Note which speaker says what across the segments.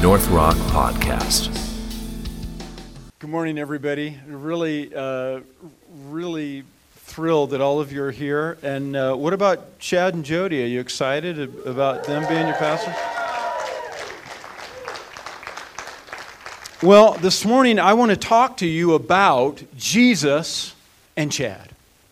Speaker 1: North Rock Podcast.
Speaker 2: Good morning, everybody. Really thrilled that all of you are here. And what about Chad and Jody? Are you excited about them being your pastors? Well, this morning I want to talk to you about Jesus and Chad.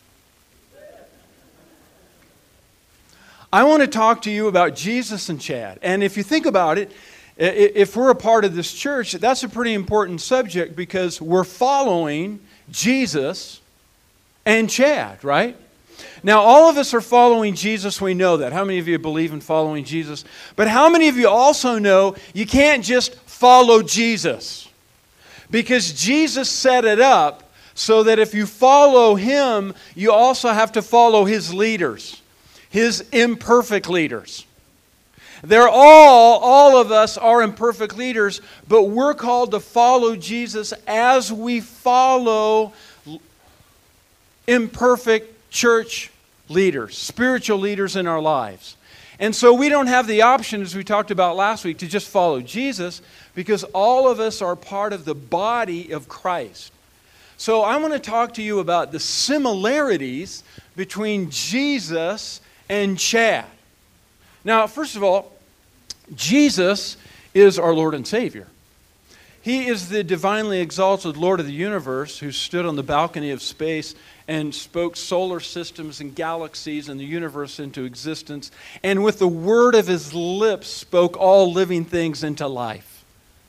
Speaker 2: I want to talk to you about Jesus and Chad. And if you think about it, if we're a part of this church, that's a pretty important subject because we're following Jesus and Chad, right? Now, all of us are following Jesus. We know that. How many of you believe in following Jesus? But how many of you also know you can't just follow Jesus? Because Jesus set it up so that if you follow Him, you also have to follow His leaders. His imperfect leaders. They're all of us are imperfect leaders, but we're called to follow Jesus as we follow imperfect church leaders, spiritual leaders in our lives. And so we don't have the option, as we talked about last week, to just follow Jesus, because all of us are part of the body of Christ. So I want to talk to you about the similarities between Jesus and Chad. Now, first of all, Jesus is our Lord and Savior. He is the divinely exalted Lord of the universe who stood on the balcony of space and spoke solar systems and galaxies and the universe into existence, and with the word of His lips spoke all living things into life.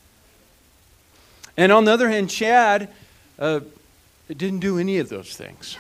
Speaker 2: And on the other hand, Chad didn't do any of those things.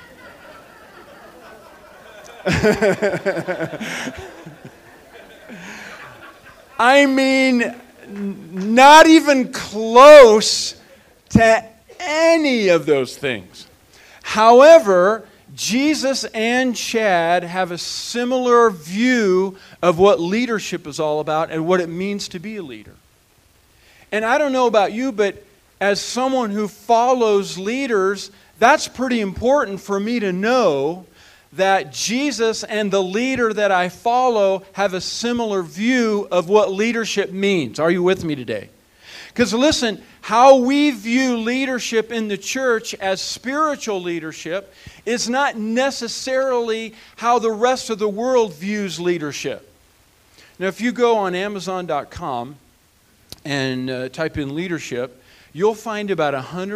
Speaker 2: I mean, not even close to any of those things. However, Jesus and Chad have a similar view of what leadership is all about and what it means to be a leader. And I don't know about you, but as someone who follows leaders, that's pretty important for me to know that Jesus and the leader that I follow have a similar view of what leadership means. Are you with me today? Because listen, how we view leadership in the church as spiritual leadership is not necessarily how the rest of the world views leadership. Now, if you go on Amazon.com and type in leadership, you'll find about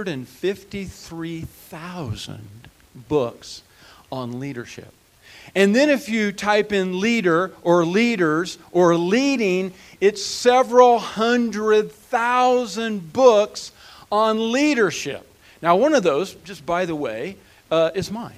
Speaker 2: 153,000 books on leadership. And then if you type in leader or leaders or leading, it's several 100,000 books on leadership. Now, one of those, just by the way, is mine.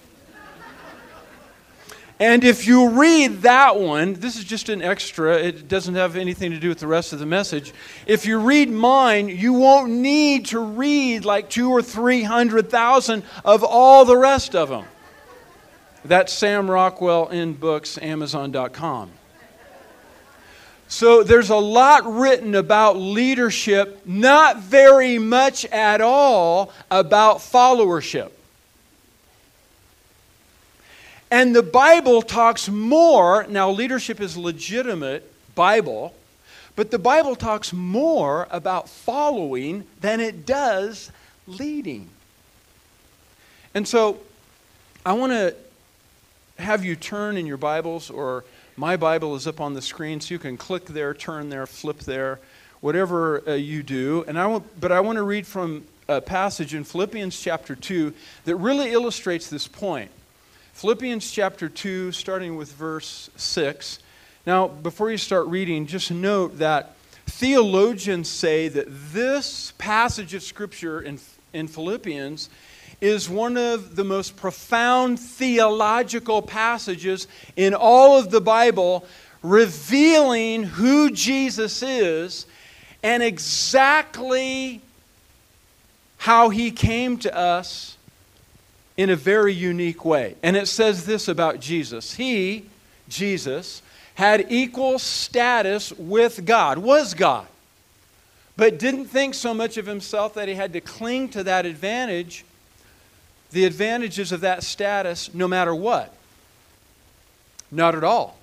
Speaker 2: And if you read that one, this is just an extra, it doesn't have anything to do with the rest of the message. If you read mine, you won't need to read like 200,000 or 300,000 of all the rest of them. That's Sam Rockwell in books, Amazon.com. So there's a lot written about leadership, not very much at all about followership. And the Bible talks more, now leadership is legitimate, Bible, but the Bible talks more about following than it does leading. And so I want to have you turn in your Bibles, or my Bible is up on the screen, so you can click there, turn there, flip there, whatever you do. But I want to read from a passage in Philippians chapter 2 that really illustrates this point. Philippians chapter 2, starting with verse 6. Now, before you start reading, just note that theologians say that this passage of Scripture in Philippians is one of the most profound theological passages in all of the Bible, revealing who Jesus is and exactly how He came to us in a very unique way. And it says this about Jesus. He, Jesus, had equal status with God, was God, but didn't think so much of Himself that He had to cling to that advantage, the advantages of that status, no matter what. Not at all.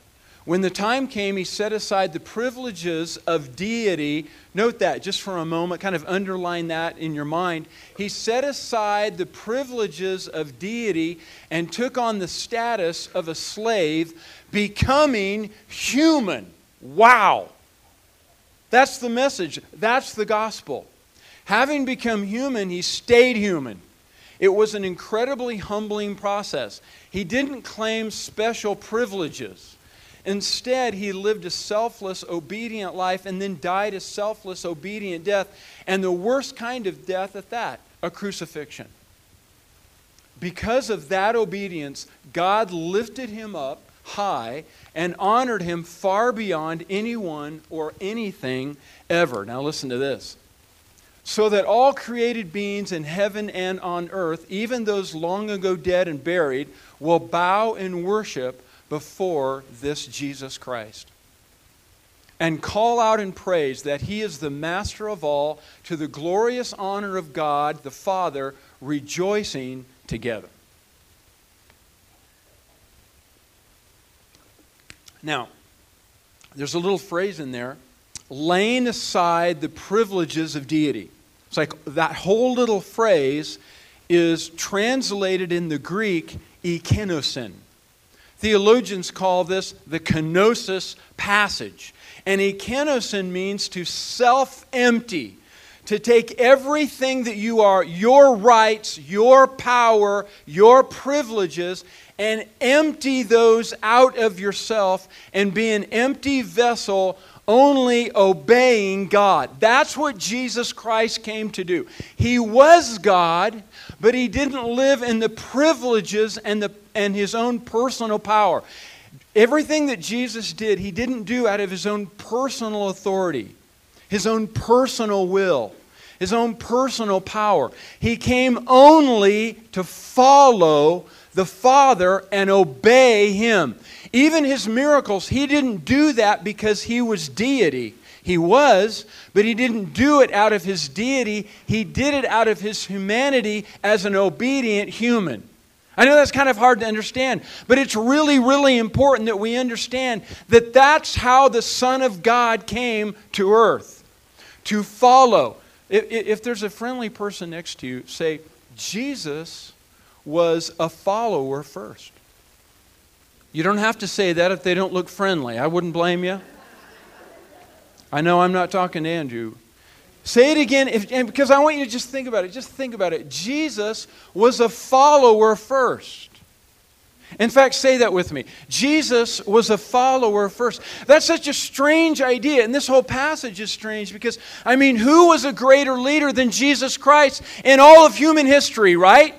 Speaker 2: When the time came, he set aside the privileges of deity. Note that just for a moment, kind of underline that in your mind. He set aside the privileges of deity and took on the status of a slave, becoming human. Wow! That's the message. That's the gospel. Having become human, he stayed human. It was an incredibly humbling process. He didn't claim special privileges. Instead, he lived a selfless, obedient life and then died a selfless, obedient death. And the worst kind of death at that, a crucifixion. Because of that obedience, God lifted him up high and honored him far beyond anyone or anything ever. Now listen to this. So that all created beings in heaven and on earth, even those long ago dead and buried, will bow in worship before this Jesus Christ and call out in praise that he is the master of all, to the glorious honor of God the Father, rejoicing together. Now, there's a little phrase in there, laying aside the privileges of deity. It's like that whole little phrase is translated in the Greek ekenosin. Theologians call this the kenosis passage. And ekenosin means to self-empty, to take everything that you are, your rights, your power, your privileges, and empty those out of yourself and be an empty vessel, only obeying God. That's what Jesus Christ came to do. He was God, but he didn't live in the privileges and his own personal power. Everything that Jesus did, he didn't do out of his own personal authority, his own personal will, his own personal power. He came only to follow the Father and obey him. Even his miracles, he didn't do that because he was deity. He was, but he didn't do it out of his deity. He did it out of his humanity as an obedient human. I know that's kind of hard to understand, but it's really, really important that we understand that that's how the Son of God came to earth. To follow. If there's a friendly person next to you, say, Jesus was a follower first. You don't have to say that if they don't look friendly. I wouldn't blame you. I know I'm not talking to Andrew. Say it again, because I want you to just think about it. Just think about it. Jesus was a follower first. In fact, say that with me. Jesus was a follower first. That's such a strange idea, and this whole passage is strange because, who was a greater leader than Jesus Christ in all of human history, right?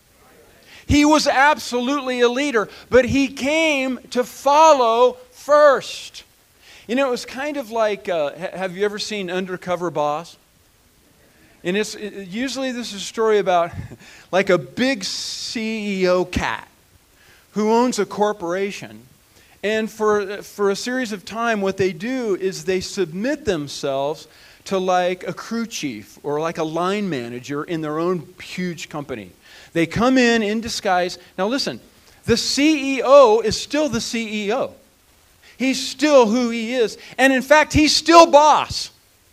Speaker 2: He was absolutely a leader, but he came to follow first. You know, it was kind of like, have you ever seen Undercover Boss? And usually this is a story about like a big CEO cat who owns a corporation. And for a series of time, what they do is they submit themselves to like a crew chief or like a line manager in their own huge company. They come in disguise. Now listen, the CEO is still the CEO. He's still who he is. And in fact, he's still boss.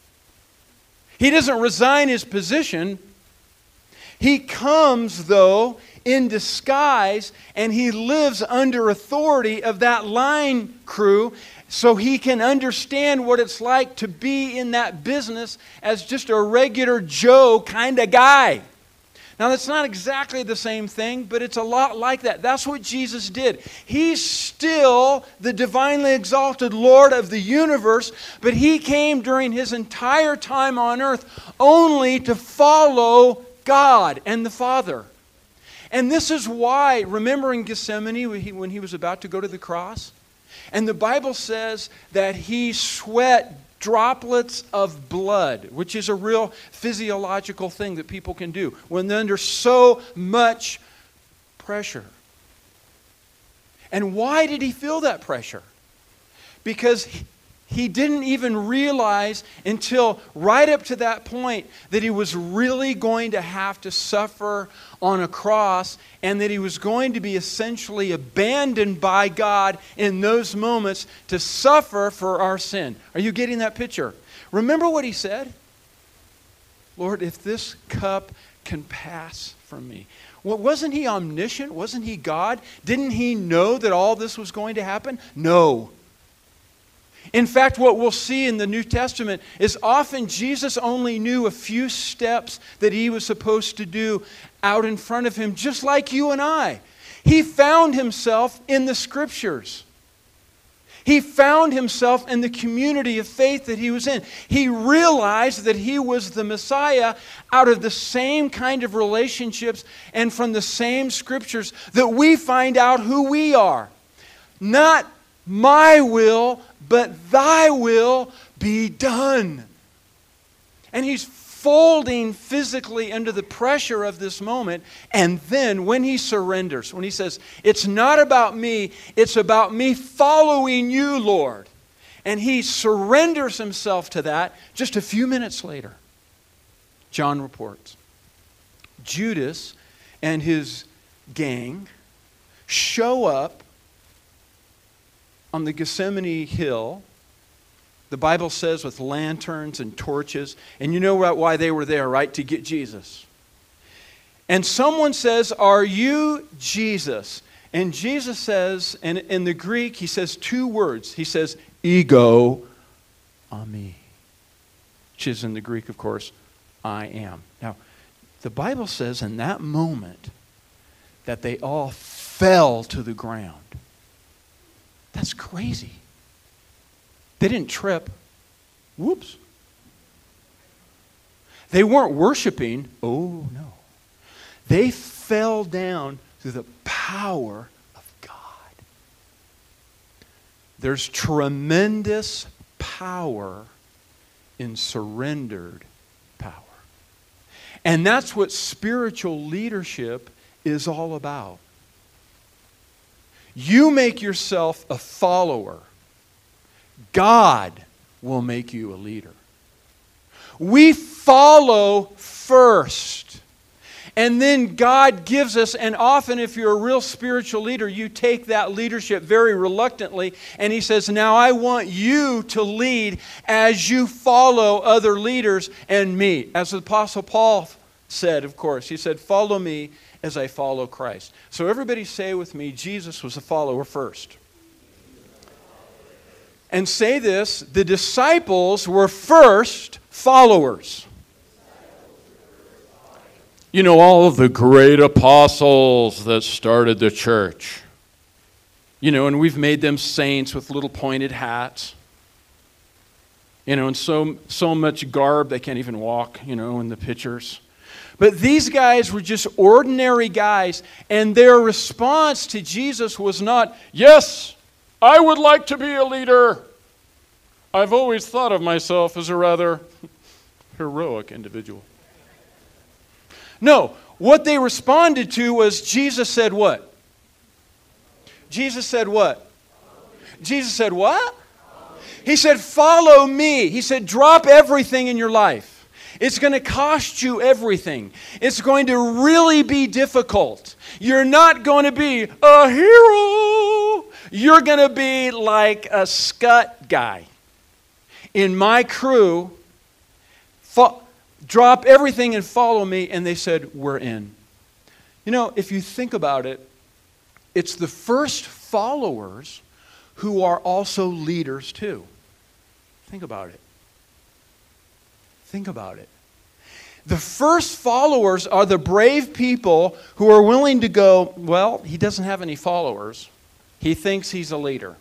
Speaker 2: He doesn't resign his position. He comes, though, in disguise, and he lives under authority of that line crew so he can understand what it's like to be in that business as just a regular Joe kind of guy. Now, that's not exactly the same thing, but it's a lot like that. That's what Jesus did. He's still the divinely exalted Lord of the universe, but he came during his entire time on earth only to follow God and the Father. And this is why, remember in Gethsemane when he was about to go to the cross? And the Bible says that he sweat droplets of blood, which is a real physiological thing that people can do when they're under so much pressure. And why did he feel that pressure? Because He didn't even realize until right up to that point that he was really going to have to suffer on a cross and that he was going to be essentially abandoned by God in those moments to suffer for our sin. Are you getting that picture? Remember what he said? Lord, if this cup can pass from me. Well, wasn't he omniscient? Wasn't he God? Didn't he know that all this was going to happen? No. In fact, what we'll see in the New Testament is often Jesus only knew a few steps that he was supposed to do out in front of him, just like you and I. He found himself in the Scriptures. He found himself in the community of faith that he was in. He realized that he was the Messiah out of the same kind of relationships and from the same Scriptures that we find out who we are. Not my will, but thy will be done. And he's folding physically under the pressure of this moment. And then when he surrenders, when he says, it's not about me, it's about me following you, Lord. And he surrenders himself to that just a few minutes later. John reports, Judas and his gang show up on the Gethsemane hill, the Bible says with lanterns and torches. And you know why they were there, right? To get Jesus. And someone says, are you Jesus? And Jesus says, and in the Greek, he says two words. He says, ego eimi, which is in the Greek, of course, I am. Now, the Bible says in that moment that they all fell to the ground. That's crazy. They didn't trip. Whoops. They weren't worshiping. Oh, no. They fell down through the power of God. There's tremendous power in surrendered power. And that's what spiritual leadership is all about. You make yourself a follower. God will make you a leader. We follow first. And then God gives us, and often if you're a real spiritual leader, you take that leadership very reluctantly, and he says, now I want you to lead as you follow other leaders and me. As the Apostle Paul said, of course, he said, follow me as I follow Christ. So everybody say with me, Jesus was a follower first. And say this, the disciples were first followers. You know, all of the great apostles that started the church. You know, and we've made them saints with little pointed hats. You know, and so much garb they can't even walk, you know, in the pictures. But these guys were just ordinary guys, and their response to Jesus was not, yes, I would like to be a leader. I've always thought of myself as a rather heroic individual. No, what they responded to was Jesus said what? Jesus said what? Jesus said what? He said, follow me. He said, drop everything in your life. It's going to cost you everything. It's going to really be difficult. You're not going to be a hero. You're going to be like a scut guy. In my crew, drop everything and follow me. And they said, we're in. You know, if you think about it, it's the first followers who are also leaders too. Think about it. Think about it. The first followers are the brave people who are willing to go, well, he doesn't have any followers. He thinks he's a leader.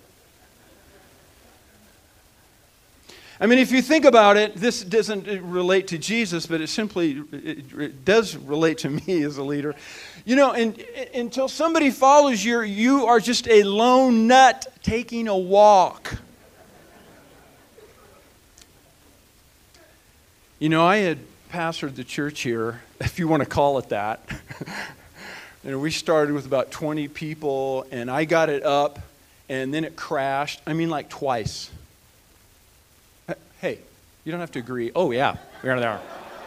Speaker 2: I mean, if you think about it, this doesn't relate to Jesus, but it does relate to me as a leader. You know, and until somebody follows you, you are just a lone nut taking a walk. You know, I had pastored the church here, if you want to call it that. And we started with about 20 people, and I got it up, and then it crashed. I mean, like twice. Hey, you don't have to agree. Oh, yeah, we're there.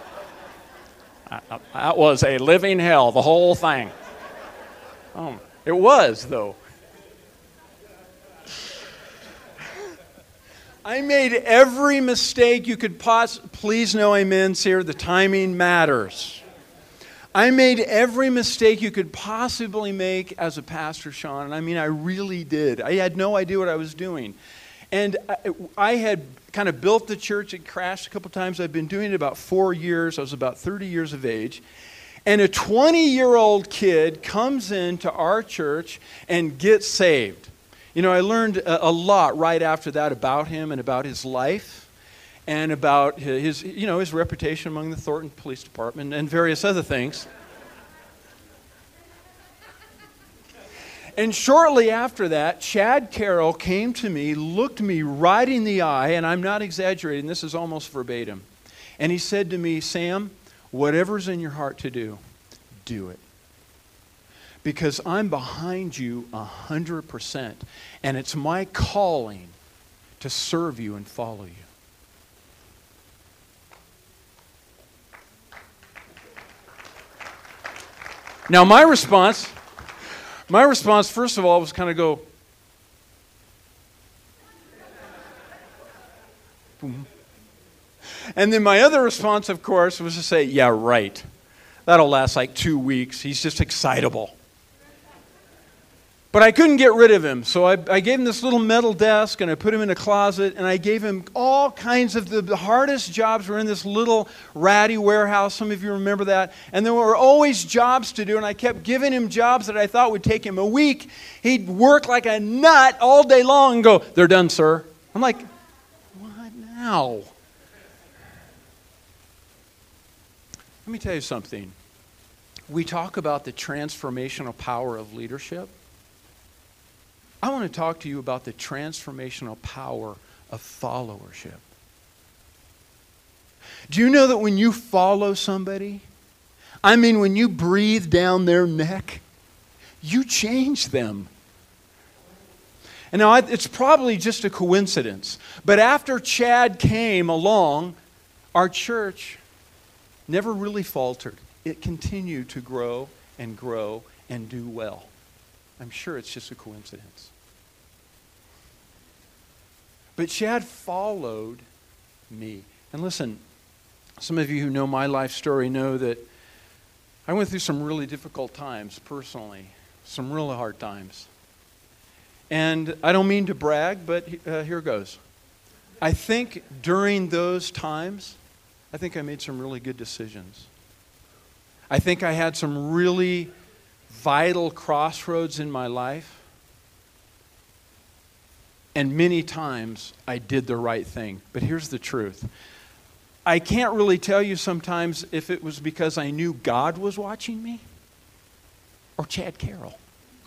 Speaker 2: That was a living hell, the whole thing. It was, though. I made every mistake you could please know, amens here, the timing matters. I made every mistake you could possibly make as a pastor, Sean. And I mean, I really did. I had no idea what I was doing. And I had kind of built the church. It crashed a couple times. I've been doing it about 4 years. I was about 30 years of age. And a 20-year-old kid comes into our church and gets saved. You know, I learned a lot right after that about him and about his life and about his reputation among the Thornton Police Department and various other things. And shortly after that, Chad Carroll came to me, looked me right in the eye, and I'm not exaggerating, this is almost verbatim. And he said to me, Sam, whatever's in your heart to do, do it. Because I'm behind you 100%, and it's my calling to serve you and follow you. Now my response, first of all, was kind of go, boom. And then my other response, of course, was to say, yeah, right. That'll last like 2 weeks. He's just excitable. But I couldn't get rid of him, so I gave him this little metal desk, and I put him in a closet, and I gave him all kinds of the hardest jobs were in this little ratty warehouse. Some of you remember that. And there were always jobs to do, and I kept giving him jobs that I thought would take him a week. He'd work like a nut all day long and go, they're done, sir. I'm like, what now? Let me tell you something. We talk about the transformational power of leadership. I want to talk to you about the transformational power of followership. Do you know that when you follow somebody, I mean when you breathe down their neck, you change them? And now it's probably just a coincidence, but after Chad came along, our church never really faltered. It continued to grow and do well. I'm sure it's just a coincidence. But Chad followed me. And listen, some of you who know my life story know that I went through some really difficult times personally, some really hard times. And I don't mean to brag, but here goes. I think during those times, I think I made some really good decisions. I think I had some really vital crossroads in my life. And many times I did the right thing. But here's the truth. I can't really tell you sometimes if it was because I knew God was watching me or Chad Carroll.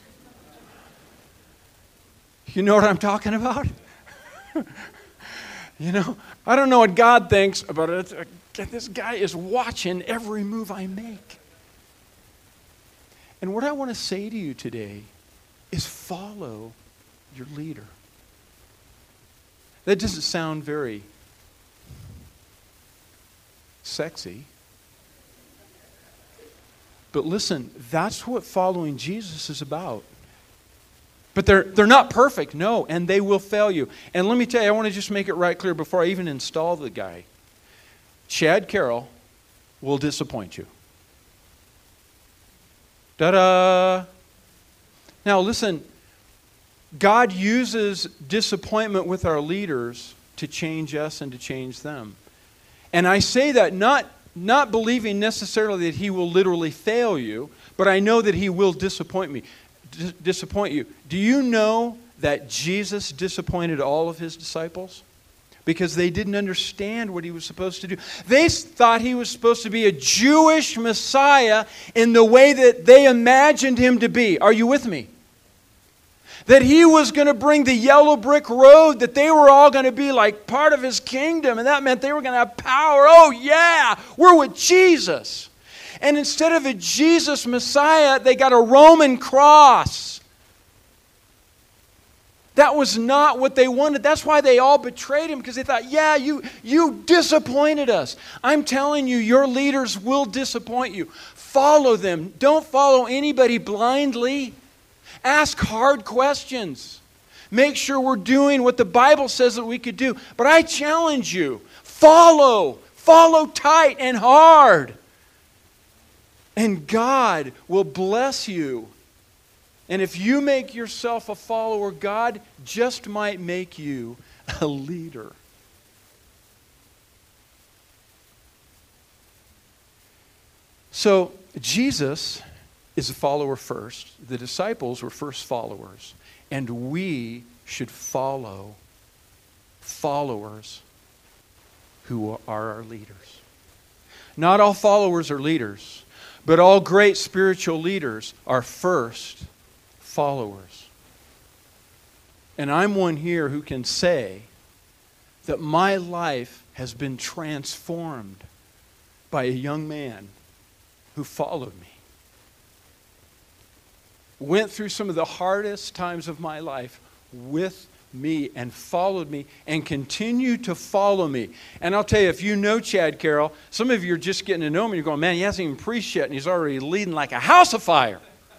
Speaker 2: You know what I'm talking about? You know, I don't know what God thinks, but this guy is watching every move I make. And what I want to say to you today is follow your leader. That doesn't sound very sexy. But listen, that's what following Jesus is about. But they're not perfect, no, and they will fail you. And let me tell you, I want to just make it right clear before I even install the guy. Chad Carroll will disappoint you. Ta-da! Now listen, God uses disappointment with our leaders to change us and to change them. And I say that not believing necessarily that He will literally fail you, but I know that He will disappoint you. Do you know that Jesus disappointed all of His disciples? Because they didn't understand what He was supposed to do. They thought He was supposed to be a Jewish Messiah in the way that they imagined Him to be. Are you with me? That He was going to bring the yellow brick road, that they were all going to be like part of His kingdom, and that meant they were going to have power. Oh yeah, we're with Jesus. And instead of a Jesus Messiah, they got a Roman cross. That was not what they wanted. That's why they all betrayed him, because they thought, yeah, you disappointed us. I'm telling you, your leaders will disappoint you. Follow them. Don't follow anybody blindly. Ask hard questions. Make sure we're doing what the Bible says that we could do. But I challenge you, follow tight and hard. And God will bless you. And if you make yourself a follower, God just might make you a leader. So Jesus is a follower first. The disciples were first followers. And we should follow followers who are our leaders. Not all followers are leaders, but all great spiritual leaders are first followers. And I'm one here who can say that my life has been transformed by a young man who followed me. Went through some of the hardest times of my life with me and followed me and continued to follow me. And I'll tell you, if you know Chad Carroll, some of you are just getting to know him and you're going, man, he hasn't even preached yet and he's already leading like a house of fire.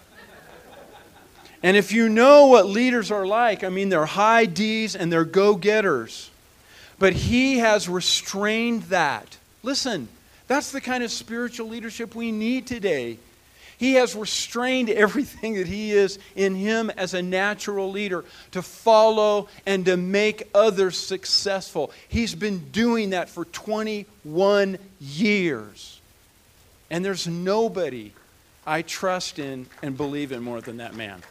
Speaker 2: And if you know what leaders are like, I mean, they're high D's and they're go-getters. But he has restrained that. Listen, that's the kind of spiritual leadership we need today. He has restrained everything that he is in him as a natural leader to follow and to make others successful. He's been doing that for 21 years. And there's nobody I trust in and believe in more than that man.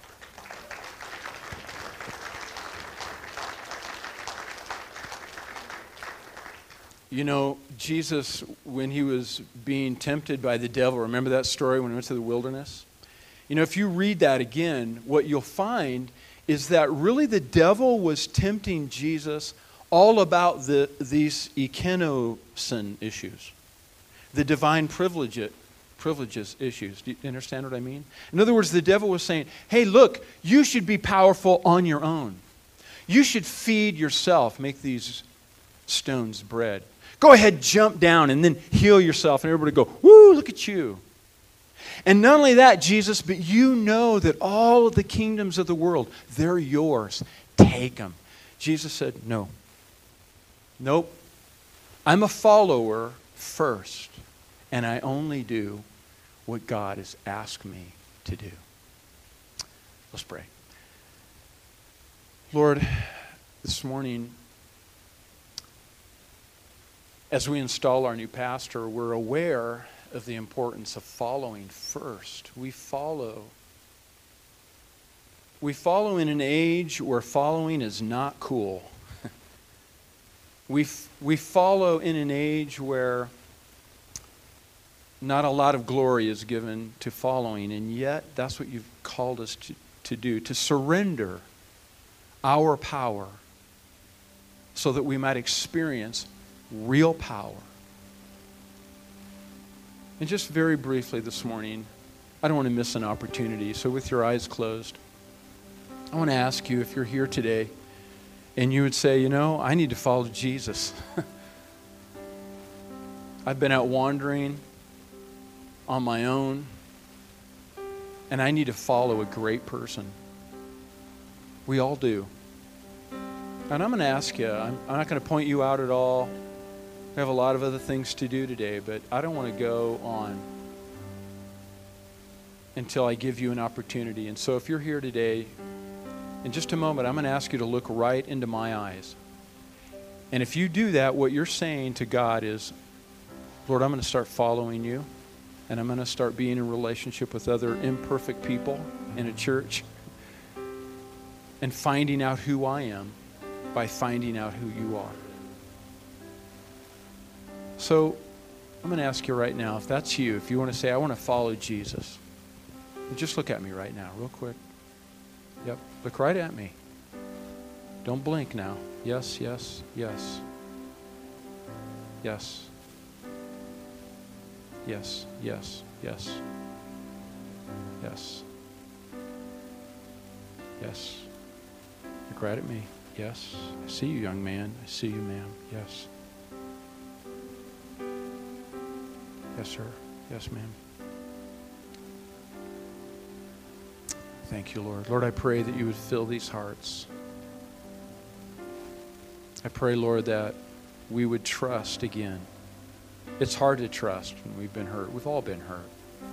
Speaker 2: You know, Jesus, when he was being tempted by the devil, remember that story when he went to the wilderness? You know, if you read that again, what you'll find is that really the devil was tempting Jesus all about these ekenosin issues, the divine privileges issues. Do you understand what I mean? In other words, the devil was saying, hey, look, you should be powerful on your own. You should feed yourself, make these stones bread. Go ahead, jump down and then heal yourself. And everybody go, woo, look at you. And not only that, Jesus, but you know that all of the kingdoms of the world, they're yours. Take them. Jesus said, no. Nope. I'm a follower first. And I only do what God has asked me to do. Let's pray. Lord, this morning, as we install our new pastor, we're aware of the importance of following first. We follow in an age where following is not cool. We follow in an age where not a lot of glory is given to following, and yet that's what you've called us to do, to surrender our power so that we might experience real power. And just very briefly this morning, I don't want to miss an opportunity, so with your eyes closed, I want to ask you if you're here today and you would say, you know, I need to follow Jesus. I've been out wandering on my own, and I need to follow a great person. We all do. And I'm going to ask you, I'm not going to point you out at all. We have a lot of other things to do today, but I don't want to go on until I give you an opportunity. And so if you're here today, in just a moment, I'm going to ask you to look right into my eyes. And if you do that, what you're saying to God is, Lord, I'm going to start following you, and I'm going to start being in relationship with other imperfect people in a church and finding out who I am by finding out who you are. So I'm going to ask you right now, if that's you, if you want to say, I want to follow Jesus, just look at me right now, real quick. Yep, look right at me. Don't blink now. Yes, yes, yes. Yes. Yes, yes, yes. Yes. Yes. Look right at me. Yes. I see you, young man. I see you, ma'am. Yes. Yes, sir. Yes, ma'am. Thank you, Lord. Lord, I pray that you would fill these hearts. I pray, Lord, that we would trust again. It's hard to trust when we've been hurt. We've all been hurt.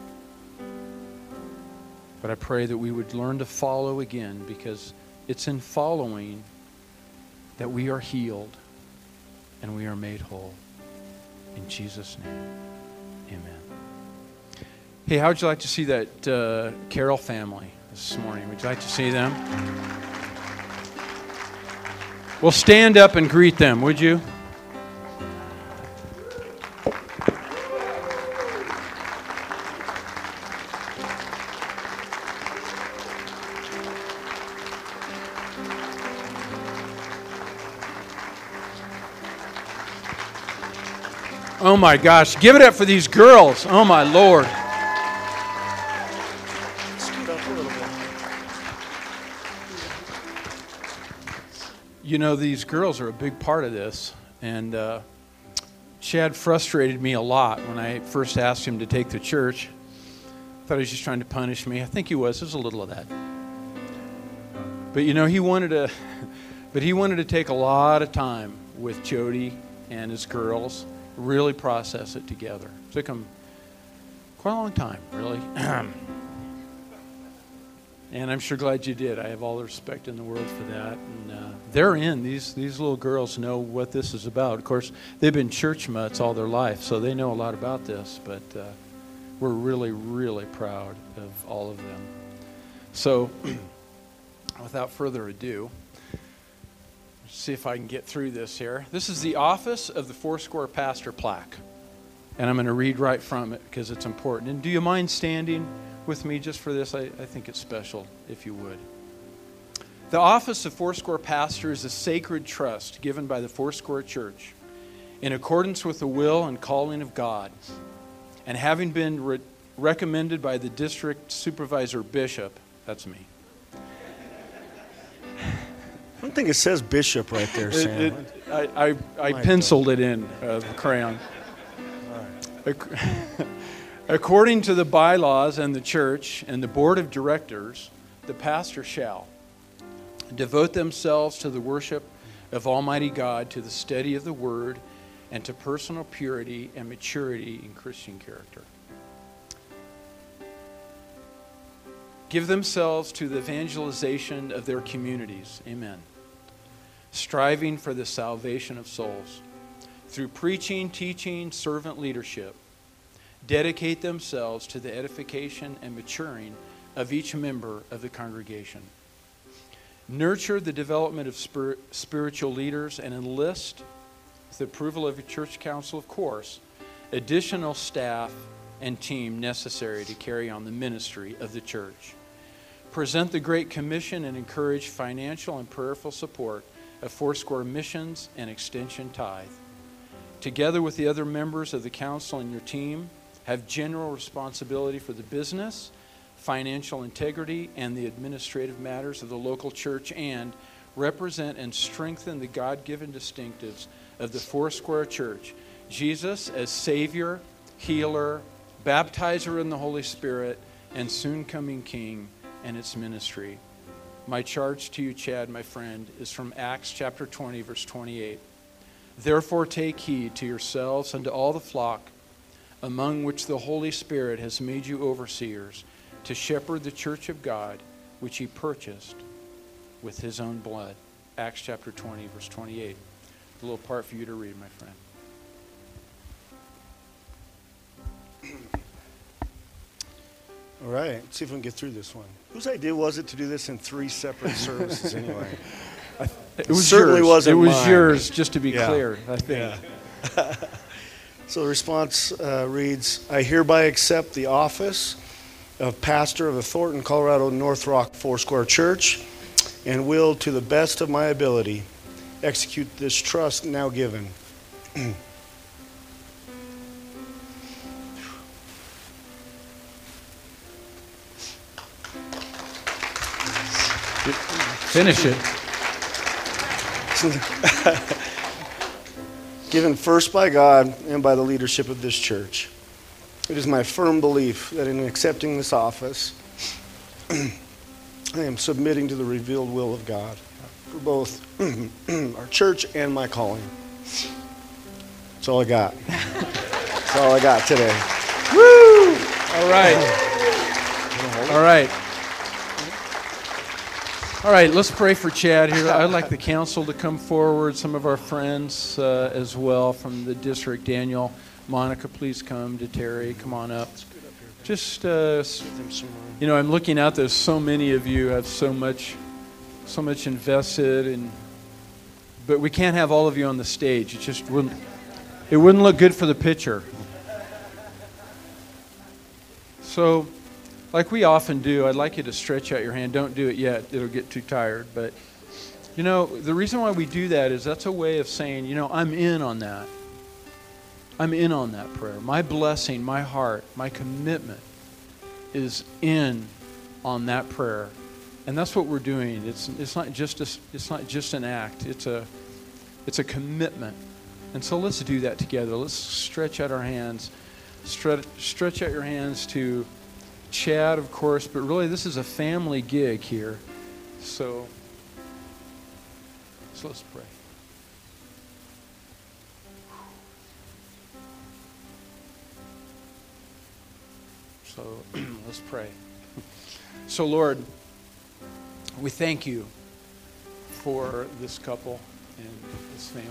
Speaker 2: But I pray that we would learn to follow again, because it's in following that we are healed and we are made whole. In Jesus' name, amen. Hey, how would you like to see that Carroll family this morning? Would you like to see them? Well, stand up and greet them, would you? Oh my gosh, give it up for these girls. Oh my Lord.
Speaker 1: Scoot up a little bit.
Speaker 2: You know, these girls are a big part of this. And Chad frustrated me a lot when I first asked him to take the church. I thought he was just trying to punish me. I think he was. There's a little of that. But you know, he wanted to take a lot of time with Jody and his girls, really process it together. It took him quite a long time, really. And I'm sure glad you did. I have all the respect in the world for that. And they're in. These little girls know what this is about. Of course, they've been church mutts all their life, so they know a lot about this. But we're really, really proud of all of them. So, without further ado, let's see if I can get through this here. This is the office of the Foursquare Pastor plaque. And I'm going to read right from it because it's important. And do you mind standing with me just for this? I think it's special, if you would. The office of Foursquare Pastor is a sacred trust given by the Foursquare Church in accordance with the will and calling of God, and having been recommended by the district supervisor bishop, that's me.
Speaker 1: I don't think it says bishop right there, Sam.
Speaker 2: I penciled it in with crayon. All right. According to the bylaws and the church and the board of directors, the pastor shall devote themselves to the worship of Almighty God, to the study of the Word, and to personal purity and maturity in Christian character. Give themselves to the evangelization of their communities. Amen. Striving for the salvation of souls. Through preaching, teaching, servant leadership. Dedicate themselves to the edification and maturing of each member of the congregation. Nurture the development of spiritual leaders and enlist, with the approval of your church council, of course, additional staff and team necessary to carry on the ministry of the church. Present the Great Commission and encourage financial and prayerful support of Foursquare missions and extension tithe. Together with the other members of the council and your team, have general responsibility for the business, financial integrity, and the administrative matters of the local church, and represent and strengthen the God-given distinctives of the Foursquare Church. Jesus as Savior, Healer, Baptizer in the Holy Spirit, and soon-coming King, and its ministry. My charge to you, Chad, my friend, is from Acts chapter 20, verse 28. Therefore take heed to yourselves and to all the flock among which the Holy Spirit has made you overseers, to shepherd the church of God, which he purchased with his own blood. Acts chapter 20, verse 28. A little part for you to read, my friend.
Speaker 1: All right, let's see if we can get through this one. Whose idea was it to do this in 3 separate services anyway?
Speaker 2: It was
Speaker 1: certainly
Speaker 2: yours.
Speaker 1: wasn't
Speaker 2: It was
Speaker 1: mine.
Speaker 2: yours, just to be
Speaker 1: Yeah.
Speaker 2: clear, I think.
Speaker 1: Yeah. So the response reads, I hereby accept the office of pastor of the Thornton, Colorado North Rock Foursquare Church, and will, to the best of my ability, execute this trust now given.
Speaker 2: Finish it.
Speaker 1: given first by God and by the leadership of this church. It is my firm belief that in accepting this office, I am submitting to the revealed will of God for both our church and my calling. That's all I got. That's all I got today.
Speaker 2: Woo! All right. All right. All right, let's pray for Chad here. I'd like the council to come forward, some of our friends as well from the district. Daniel, Monica, please come. To Terry, come on up. Just, I'm looking out. There's so many of you have so much invested, but we can't have all of you on the stage. It wouldn't look good for the picture. So, like we often do, I'd like you to stretch out your hand. Don't do it yet. It'll get too tired. But, the reason why we do that is that's a way of saying, I'm in on that. I'm in on that prayer. My blessing, my heart, my commitment is in on that prayer. And that's what we're doing. It's not just an act. It's a commitment. And so let's do that together. Let's stretch out our hands. Stretch out your hands to Chad, of course, but really this is a family gig here. So let's pray. So let's pray. So Lord, we thank you for this couple and this family.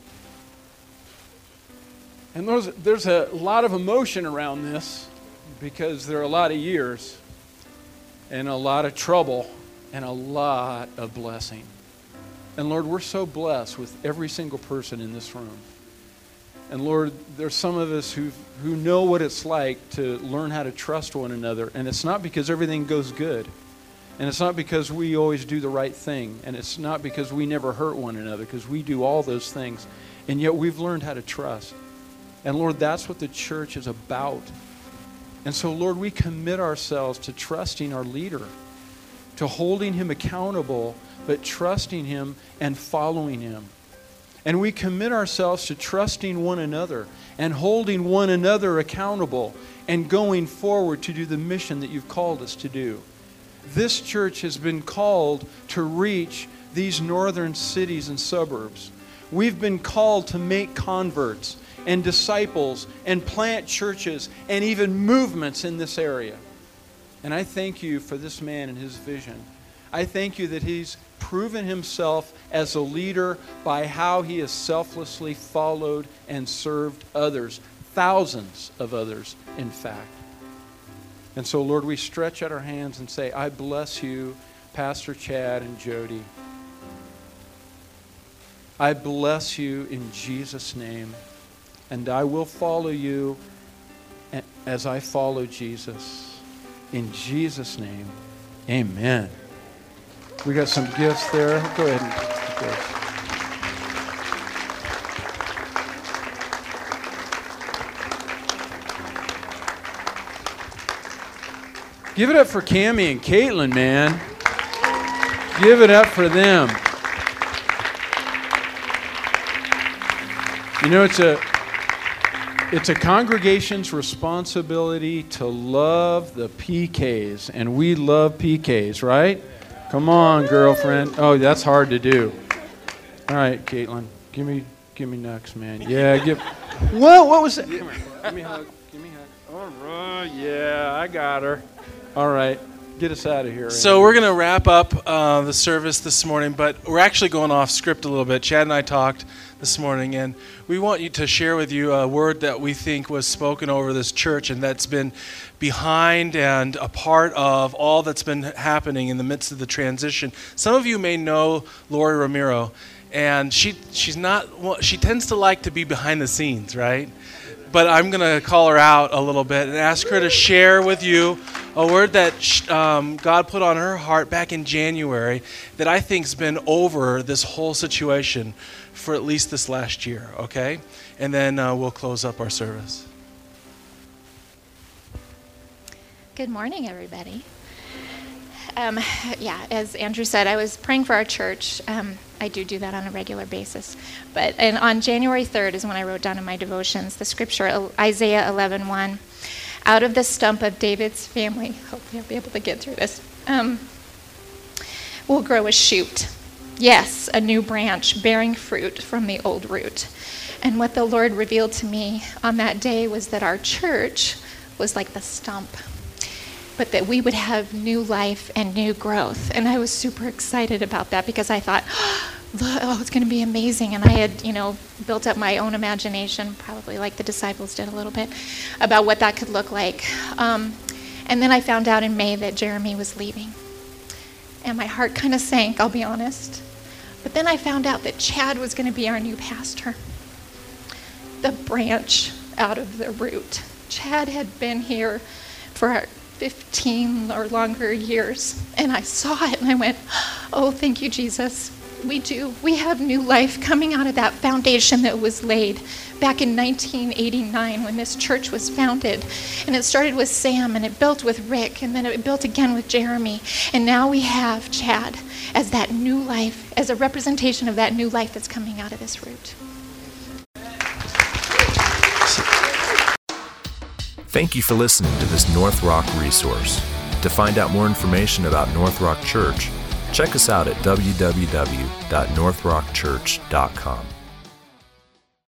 Speaker 2: And there's a lot of emotion around this because there are a lot of years and a lot of trouble and a lot of blessing. And Lord, we're so blessed with every single person in this room. And Lord, there's some of us who know what it's like to learn how to trust one another. And it's not because everything goes good. And it's not because we always do the right thing. And it's not because we never hurt one another, because we do all those things. And yet we've learned how to trust. And Lord, that's what the church is about. And so, Lord, we commit ourselves to trusting our leader, to holding him accountable, but trusting him and following him. And we commit ourselves to trusting one another and holding one another accountable and going forward to do the mission that you've called us to do. This church has been called to reach these northern cities and suburbs. We've been called to make converts and disciples and plant churches and even movements in this area. And I thank you for this man and his vision. I thank you that he's proven himself as a leader by how he has selflessly followed and served others, thousands of others, in fact. And so, Lord, we stretch out our hands and say, I bless you, Pastor Chad and Jody. I bless you in Jesus' name. And I will follow you as I follow Jesus. In Jesus' name, amen. We got some gifts there. Go ahead and take those. Give it up for Cammie and Caitlin, man. Give it up for them. It's a congregation's responsibility to love the PKs, and we love PKs, right? Come on, girlfriend. Oh, that's hard to do. All right, Caitlin, give me next, man. Yeah, what was that? Come here. Give me a hug. Give me a hug. All right, yeah, I got her. All right, get us out of here.
Speaker 3: So we're going to wrap up the service this morning, but we're actually going off script a little bit. Chad and I talked this morning, and we want you to share with you a word that we think was spoken over this church and that's been behind and a part of all that's been happening in the midst of the transition. Some of you may know Lori Ramiro, and she tends to like to be behind the scenes, right? But I'm going to call her out a little bit and ask her to share with you a word that God put on her heart back in January that I think's been over this whole situation for at least this last year, okay? And then we'll close up our service.
Speaker 4: Good morning, everybody. As Andrew said, I was praying for our church. I do that on a regular basis. And on January 3rd is when I wrote down in my devotions the scripture, Isaiah 11:1. Out of the stump of David's family, hopefully I'll be able to get through this, will grow a shoot. Yes, a new branch bearing fruit from the old root. And what the Lord revealed to me on that day was that our church was like the stump, but that we would have new life and new growth. And I was super excited about that because I thought, it's going to be amazing. And I had, built up my own imagination, probably like the disciples did a little bit, about what that could look like. And then I found out in May that Jeremy was leaving. And my heart kind of sank, I'll be honest. But then I found out that Chad was going to be our new pastor. The branch out of the root. Chad had been here for 15 or longer years, and I saw it and I went, oh, thank you, Jesus. We do. We have new life coming out of that foundation that was laid back in 1989 when this church was founded. And it started with Sam, and it built with Rick, and then it built again with Jeremy. And now we have Chad as that new life, as a representation of that new life that's coming out of this root.
Speaker 5: Thank you for listening to this North Rock resource. To find out more information about North Rock Church, check us out at www.northrockchurch.com.